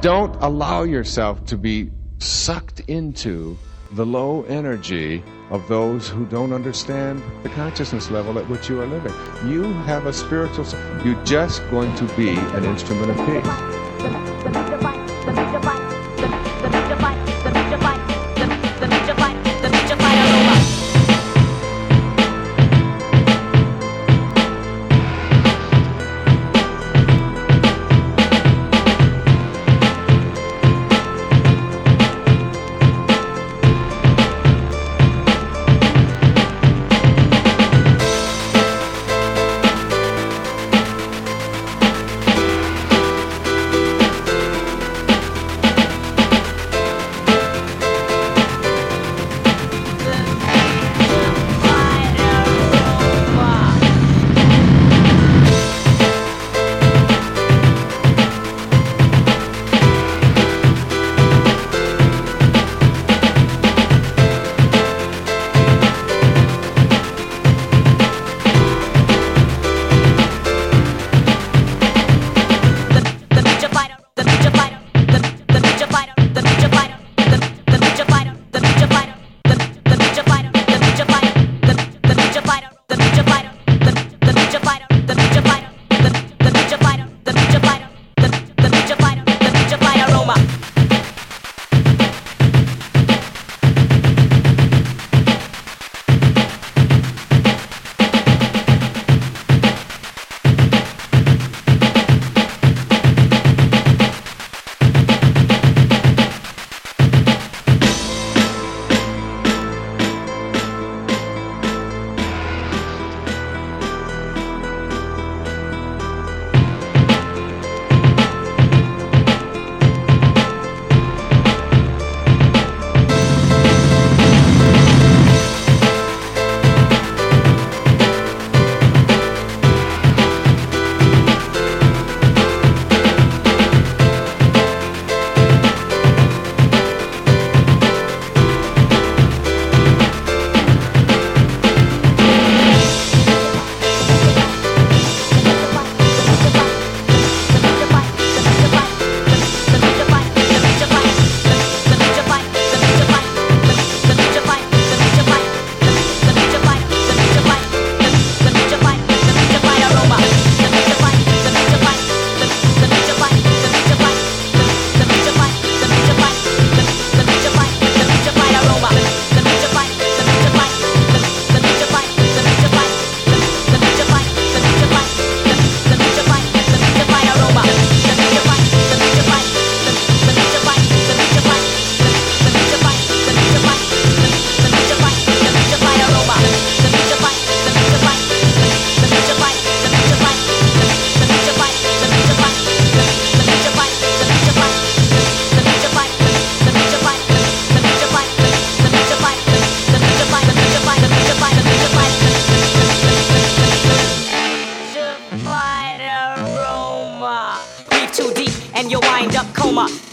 don't allow yourself to be sucked into the low energy of those who don't understand the consciousness level at which you are living. You have a spiritual... You're just going to be an instrument of peace. Breathe too deep and you'll wind up coma.